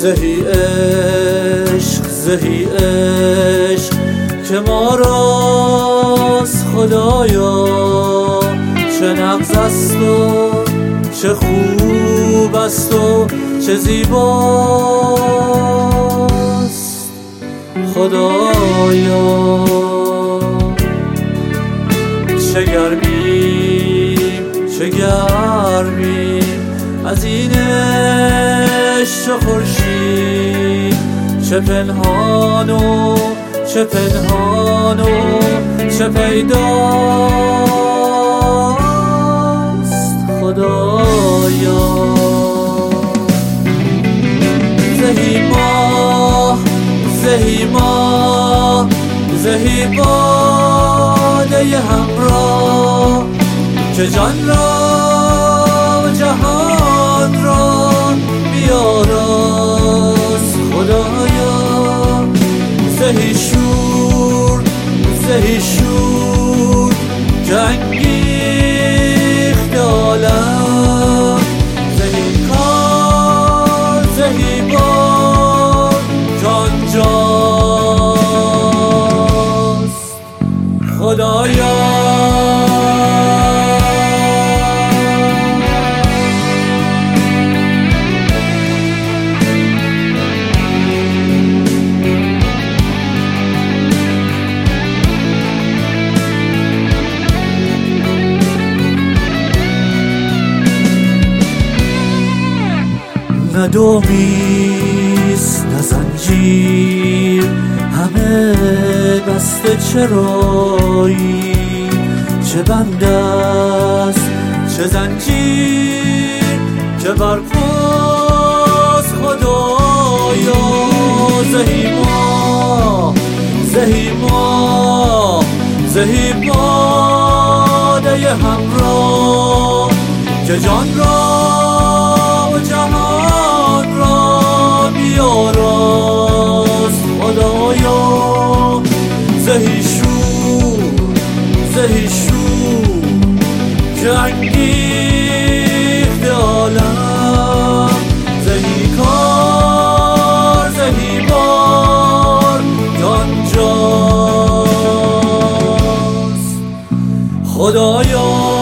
زهی عشق زهی عشق که ما راست خدایا، چه نغز است و چه خوب است و چه زیباست خدایا. چه گرمیم چه گرمیم از این عشق چه خورشید، چه پنهان و چه پنهان و چه پیداست خدایا. زهی ماه زهی ماه زهی باده همراه که جان را جهان را بیاراست خدایا. زهی شور زهی شور که انگیخت عالم، زهی کار زهی بار که آنجاست خدایا. نه دومیست نه زنجیر، همه دست چرایی، چه بند است چه زنجیر که برپاست خدایا. زهی ماه زهی ماه زهی باده همراه که جان را و جهان را بیاراست خدایا. زهی شور زهی شور که انگیخت عالم، زهی کار زهی بار که آنجاست خدایا.